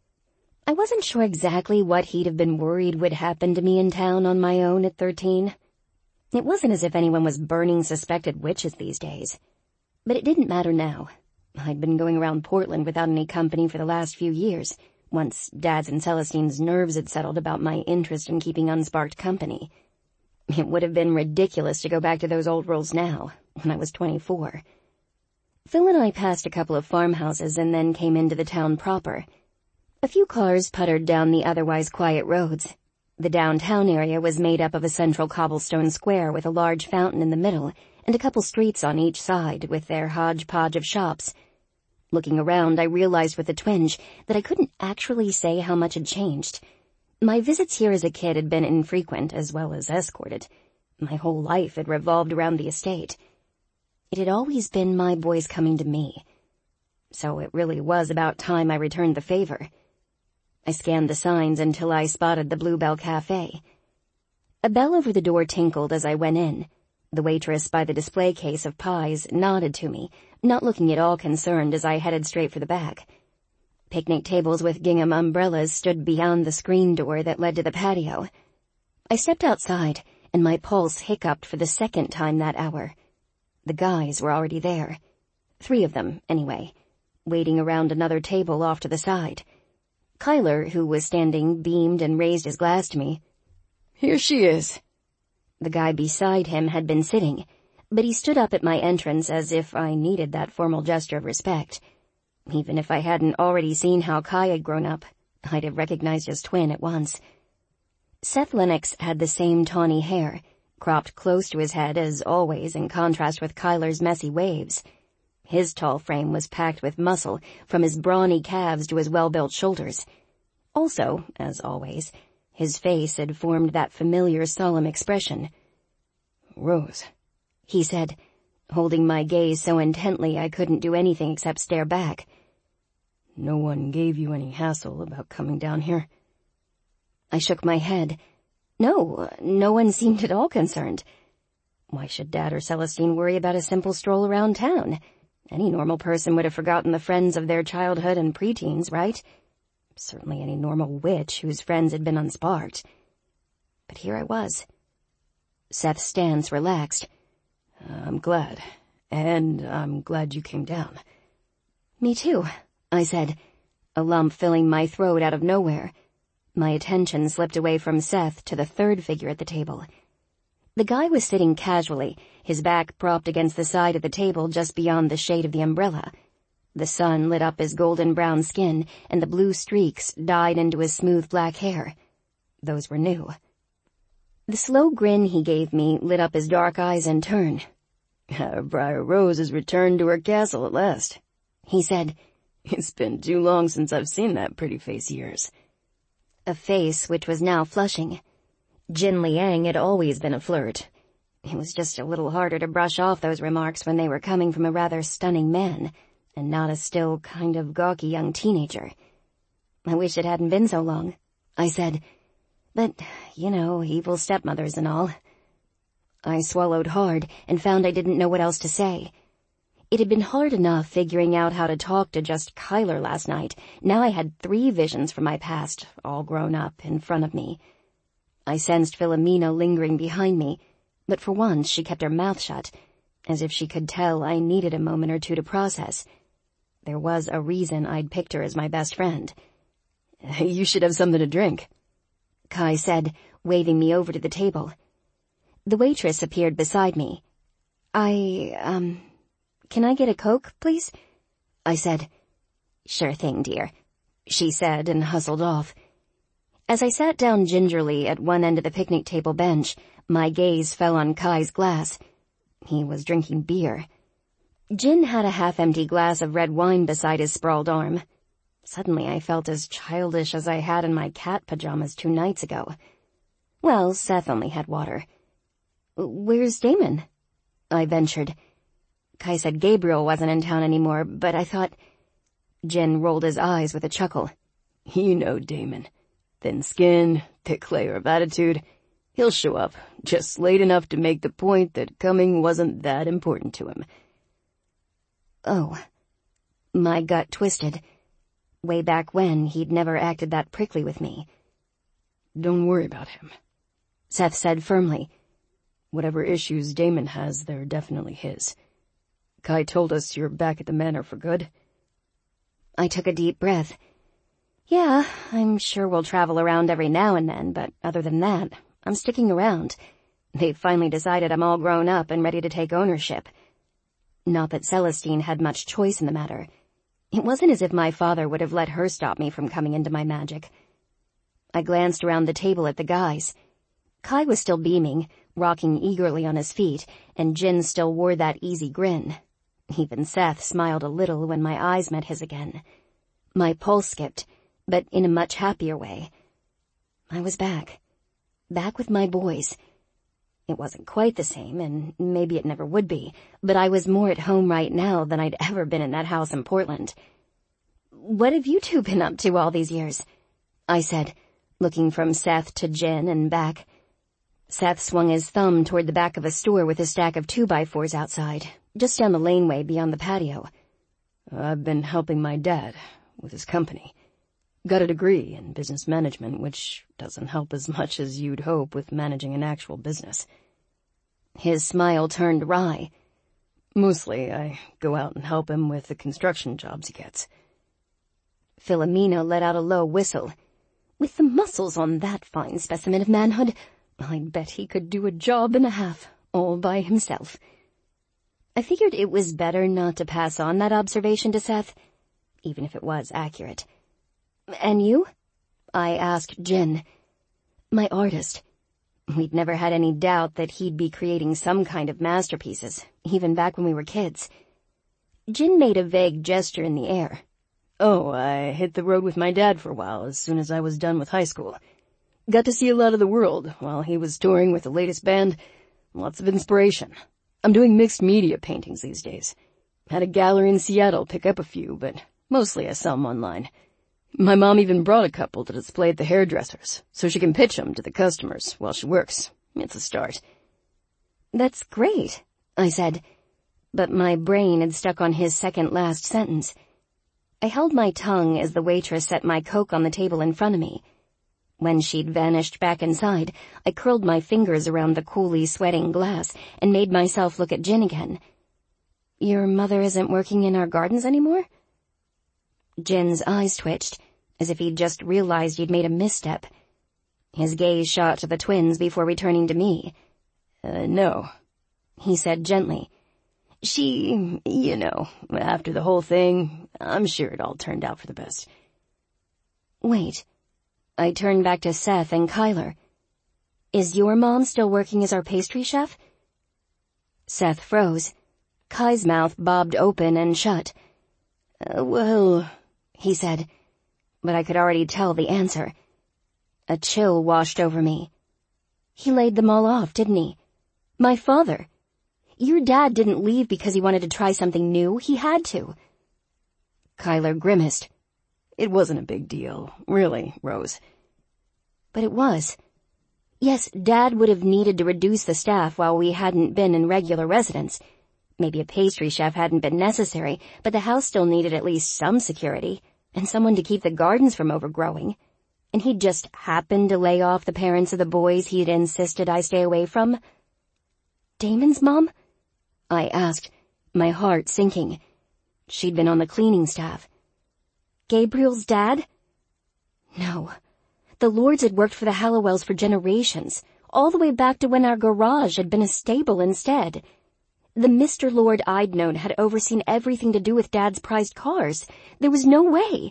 I wasn't sure exactly what he'd have been worried would happen to me in town on my own at 13. It wasn't as if anyone was burning suspected witches these days. But it didn't matter now. I'd been going around Portland without any company for the last few years, once Dad's and Celestine's nerves had settled about my interest in keeping unsparked company. It would have been ridiculous to go back to those old rules now, when I was 24. Phil and I passed a couple of farmhouses and then came into the town proper. A few cars puttered down the otherwise quiet roads. The downtown area was made up of a central cobblestone square with a large fountain in the middle and a couple streets on each side with their hodgepodge of shops. Looking around, I realized with a twinge that I couldn't actually say how much had changed. My visits here as a kid had been infrequent as well as escorted. My whole life had revolved around the estate. It had always been my boys coming to me. So it really was about time I returned the favor. I scanned the signs until I spotted the Bluebell Cafe. A bell over the door tinkled as I went in. The waitress by the display case of pies nodded to me, not looking at all concerned as I headed straight for the back. Picnic tables with gingham umbrellas stood beyond the screen door that led to the patio. I stepped outside, and my pulse hiccuped for the second time that hour. The guys were already there. 3 of them, anyway, waiting around another table off to the side. Kyler, who was standing, beamed and raised his glass to me. "Here she is." The guy beside him had been sitting, but he stood up at my entrance as if I needed that formal gesture of respect. Even if I hadn't already seen how Kai had grown up, I'd have recognized his twin at once. Seth Lennox had the same tawny hair, cropped close to his head as always in contrast with Kyler's messy waves. His tall frame was packed with muscle, from his brawny calves to his well-built shoulders. Also, as always, his face had formed that familiar solemn expression. "Rose," he said, holding my gaze so intently I couldn't do anything except stare back. "No one gave you any hassle about coming down here?" I shook my head. No one seemed at all concerned. Why should Dad or Celestine worry about a simple stroll around town? Any normal person would have forgotten the friends of their childhood and preteens, right? Certainly any normal witch whose friends had been unsparked. But here I was. Seth's stance relaxed. I'm glad. And I'm glad you came down. Me too, I said, a lump filling my throat out of nowhere. My attention slipped away from Seth to the third figure at the table. The guy was sitting casually, his back propped against the side of the table just beyond the shade of the umbrella. The sun lit up his golden-brown skin, and the blue streaks dyed into his smooth black hair. Those were new. The slow grin he gave me lit up his dark eyes in turn. "Briar Rose has returned to her castle at last," he said. "It's been too long since I've seen that pretty face of yours." A face which was now flushing. Jin Liang had always been a flirt. It was just a little harder to brush off those remarks when they were coming from a rather stunning man, and not a still kind of gawky young teenager. I wish it hadn't been so long, I said. But, evil stepmothers and all. I swallowed hard and found I didn't know what else to say. It had been hard enough figuring out how to talk to just Kyler last night. Now I had 3 visions from my past, all grown up, in front of me. I sensed Philomena lingering behind me, but for once she kept her mouth shut, as if she could tell I needed a moment or two to process. There was a reason I'd picked her as my best friend. "You should have something to drink," Kai said, waving me over to the table. The waitress appeared beside me. Can I get a Coke, please?" I said. "Sure thing, dear," she said and hustled off. As I sat down gingerly at one end of the picnic table bench, my gaze fell on Kai's glass. He was drinking beer. Jin had a half-empty glass of red wine beside his sprawled arm. Suddenly I felt as childish as I had in my cat pajamas 2 nights ago. Well, Seth only had water. "Where's Damon?" I ventured. Kai said Gabriel wasn't in town anymore, but I thought... Jin rolled his eyes with a chuckle. "You know Damon. Thin skin, thick layer of attitude. He'll show up, just late enough to make the point that coming wasn't that important to him." Oh. My gut twisted. Way back when, he'd never acted that prickly with me. "Don't worry about him," Seth said firmly. "Whatever issues Damon has, they're definitely his. Kai told us you're back at the manor for good." I took a deep breath. "Yeah, I'm sure we'll travel around every now and then, but other than that, I'm sticking around. They've finally decided I'm all grown up and ready to take ownership." Not that Celestine had much choice in the matter. It wasn't as if my father would have let her stop me from coming into my magic. I glanced around the table at the guys. Kai was still beaming, rocking eagerly on his feet, and Jin still wore that easy grin. Even Seth smiled a little when my eyes met his again. My pulse skipped, but in a much happier way. I was back. Back with my boys. It wasn't quite the same, and maybe it never would be, but I was more at home right now than I'd ever been in that house in Portland. "What have you 2 been up to all these years?" I said, looking from Seth to Jin and back. Seth swung his thumb toward the back of a store with a stack of 2x4s outside, just down the laneway beyond the patio. "I've been helping my dad with his company. Got a degree in business management, which doesn't help as much as you'd hope with managing an actual business." His smile turned wry. "Mostly, I go out and help him with the construction jobs he gets." Philomena let out a low whistle. With the muscles on that fine specimen of manhood, I'd bet he could do a job and a half, all by himself. I figured it was better not to pass on that observation to Seth, even if it was accurate. "And you?" I asked Jin. "My artist." We'd never had any doubt that he'd be creating some kind of masterpieces, even back when we were kids. Jin made a vague gesture in the air. "Oh, I hit the road with my dad for a while as soon as I was done with high school. Got to see a lot of the world while he was touring with the latest band. Lots of inspiration. I'm doing mixed media paintings these days. Had a gallery in Seattle pick up a few, but mostly I sell them online. My mom even brought a couple to display at the hairdressers, so she can pitch them to the customers while she works. It's a start." "That's great," I said, but my brain had stuck on his second-last sentence. I held my tongue as the waitress set my Coke on the table in front of me. When she'd vanished back inside, I curled my fingers around the coolly sweating glass and made myself look at Jin again. "Your mother isn't working in our gardens anymore?" Jin's eyes twitched, as if he'd just realized he'd made a misstep. His gaze shot to the twins before returning to me. No, he said gently. She, after the whole thing, I'm sure it all turned out for the best. Wait. I turned back to Seth and Kyler. Is your mom still working as our pastry chef? Seth froze. Kai's mouth bobbed open and shut. Well, he said, but I could already tell the answer. A chill washed over me. He laid them all off, didn't he? My father. Your dad didn't leave because he wanted to try something new. He had to. Kyler grimaced. It wasn't a big deal, really, Rose. But it was. Yes, Dad would have needed to reduce the staff while we hadn't been in regular residence. Maybe a pastry chef hadn't been necessary, but the house still needed at least some security, and someone to keep the gardens from overgrowing. And he'd just happened to lay off the parents of the boys he'd insisted I stay away from. Damon's mom? I asked, my heart sinking. She'd been on the cleaning staff. Gabriel's dad? No. The Lords had worked for the Hallowells for generations, all the way back to when our garage had been a stable instead. The Mr. Lord I'd known had overseen everything to do with Dad's prized cars. There was no way.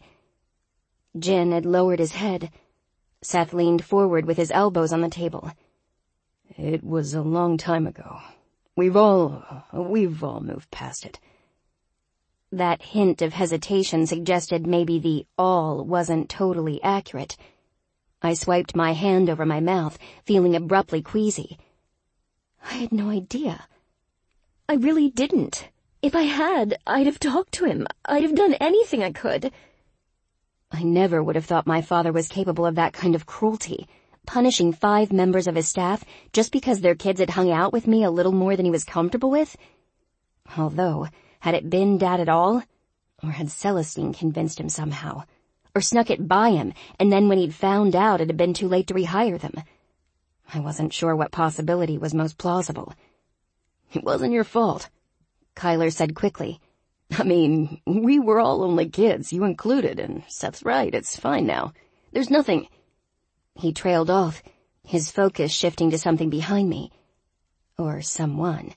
Jin had lowered his head. Seth leaned forward with his elbows on the table. It was a long time ago. We've all moved past it. That hint of hesitation suggested maybe the all wasn't totally accurate. I swiped my hand over my mouth, feeling abruptly queasy. I had no idea. I really didn't. If I had, I'd have talked to him. I'd have done anything I could. I never would have thought my father was capable of that kind of cruelty, punishing 5 members of his staff just because their kids had hung out with me a little more than he was comfortable with. Although, had it been Dad at all, or had Celestine convinced him somehow, or snuck it by him, and then when he'd found out it had been too late to rehire them? I wasn't sure what possibility was most plausible. It wasn't your fault, Kyler said quickly. I mean, we were all only kids, you included, and Seth's right, it's fine now. There's nothing. He trailed off, his focus shifting to something behind me. Or someone.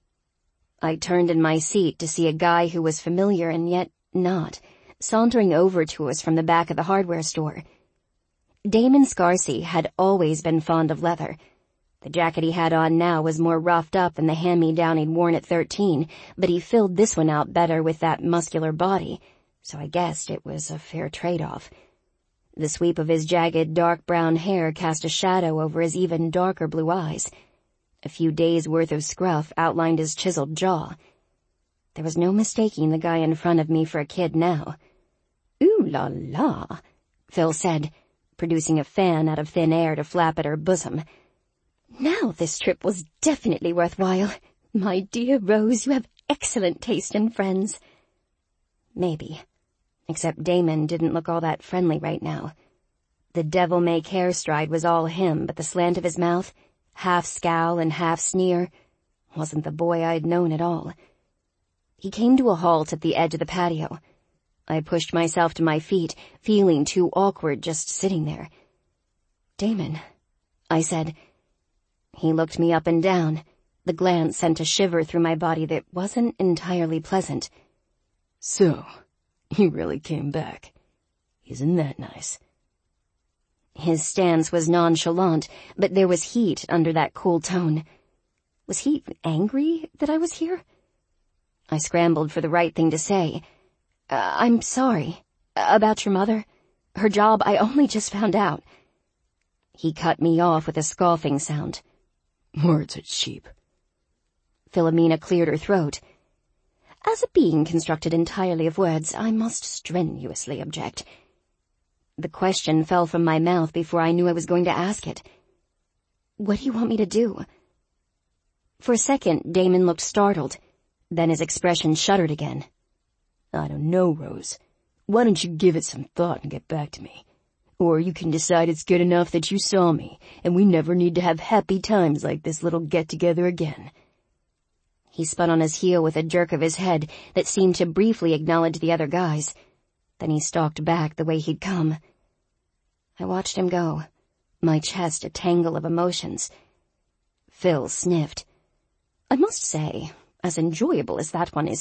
I turned in my seat to see a guy who was familiar and yet not, sauntering over to us from the back of the hardware store. Damon Scarsey had always been fond of leather. The jacket he had on now was more roughed up than the hand-me-down he'd worn at 13, but he filled this one out better with that muscular body, so I guessed it was a fair trade-off. The sweep of his jagged, dark brown hair cast a shadow over his even darker blue eyes. A few days' worth of scruff outlined his chiseled jaw. There was no mistaking the guy in front of me for a kid now. "Ooh la la," Phil said, producing a fan out of thin air to flap at her bosom. "Now this trip was definitely worthwhile. My dear Rose, you have excellent taste in friends." Maybe. Except Damon didn't look all that friendly right now. The devil-may-care stride was all him, but the slant of his mouth, half scowl and half sneer, wasn't the boy I'd known at all. He came to a halt at the edge of the patio. I pushed myself to my feet, feeling too awkward just sitting there. "Damon," I said. He looked me up and down. The glance sent a shiver through my body that wasn't entirely pleasant. "So, he really came back. Isn't that nice?" His stance was nonchalant, but there was heat under that cool tone. Was he angry that I was here? I scrambled for the right thing to say. "I'm sorry. About your mother. Her job, I only just found out." He cut me off with a scoffing sound. "Words are cheap." Philomena cleared her throat. "As a being constructed entirely of words, I must strenuously object." The question fell from my mouth before I knew I was going to ask it. "What do you want me to do?" For a second, Damon looked startled. Then his expression shuddered again. "I don't know, Rose. Why don't you give it some thought and get back to me? Or you can decide it's good enough that you saw me, and we never need to have happy times like this little get-together again." He spun on his heel with a jerk of his head that seemed to briefly acknowledge the other guys. Then he stalked back the way he'd come. I watched him go, my chest a tangle of emotions. Phil sniffed. I must say, as enjoyable as that one is